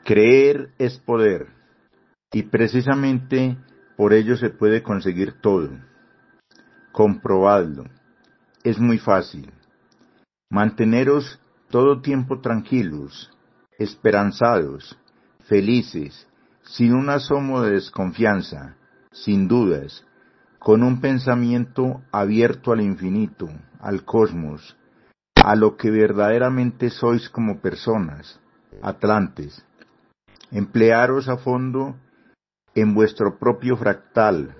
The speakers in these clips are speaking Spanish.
Creer es poder, y precisamente por ello se puede conseguir todo. Comprobadlo. Es muy fácil. Manteneros todo tiempo tranquilos, esperanzados, felices, sin un asomo de desconfianza, sin dudas, con un pensamiento abierto al infinito, al cosmos, a lo que verdaderamente sois como personas, atlantes. Emplearos a fondo en vuestro propio fractal.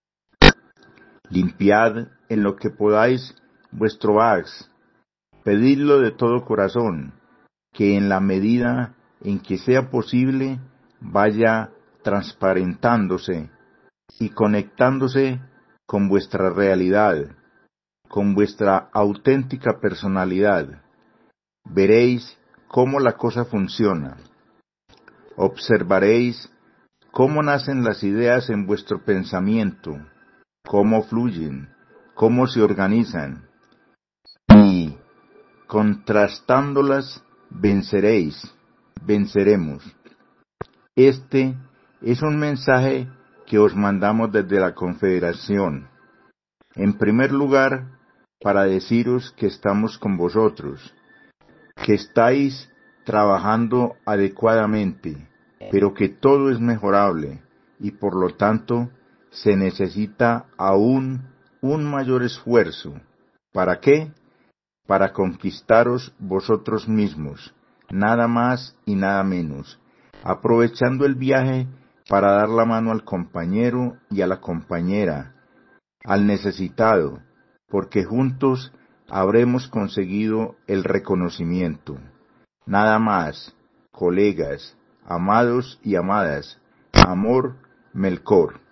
Limpiad en lo que podáis vuestro haz. Pedidlo de todo corazón, que en la medida en que sea posible vaya transparentándose y conectándose con vuestra realidad, con vuestra auténtica personalidad. Veréis cómo la cosa funciona. Observaréis cómo nacen las ideas en vuestro pensamiento, cómo fluyen, cómo se organizan, y contrastándolas venceremos. Este es un mensaje que os mandamos desde la Confederación. En primer lugar, para deciros que estamos con vosotros, que estáis trabajando adecuadamente, pero que todo es mejorable y por lo tanto se necesita aún un mayor esfuerzo. ¿Para qué? Para conquistaros vosotros mismos, nada más y nada menos, aprovechando el viaje para dar la mano al compañero y a la compañera, al necesitado, porque juntos habremos conseguido el reconocimiento. Nada más, colegas, amados y amadas, amor, Melchor.